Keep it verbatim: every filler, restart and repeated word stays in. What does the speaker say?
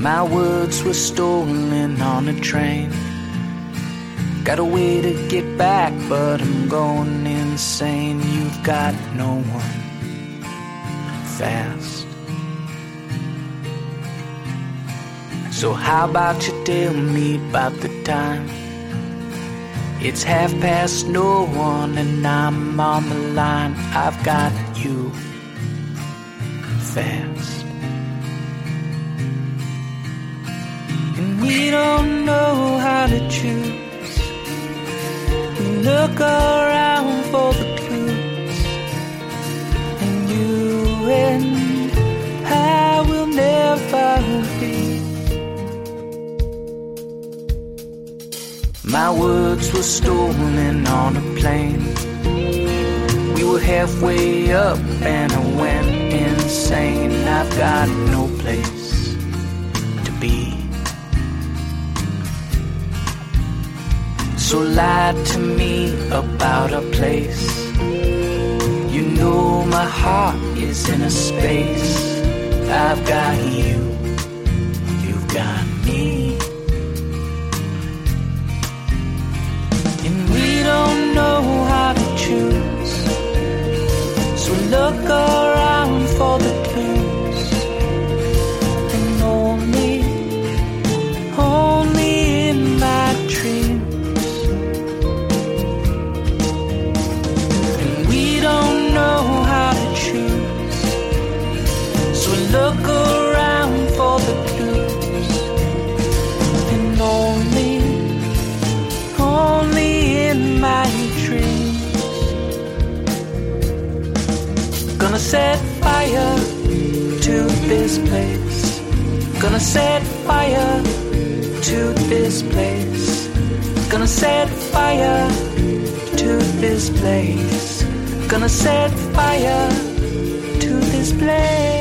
My words were stolen on a train. Got a way to get back, but I'm going insane. You've got no one fast. So how about you tell me about the time? It's half past no one and I'm on the line. I've got you fast. And we don't know how to choose. We look around for the clues. And you and I will never be. My words were stolen on a plane. We were halfway up and I went insane. I've got no place to be. So lie to me about a place. You know my heart is in a space. I've got you, you've got me. And we don't know how to choose. So look around for the clues. And only, only in my dreams. And we don't know how to choose. So look around for the clues. And only, only in my dreams. Gonna set fire to this place. Gonna set fire to this place. Gonna set fire to this place. Gonna set fire to this place.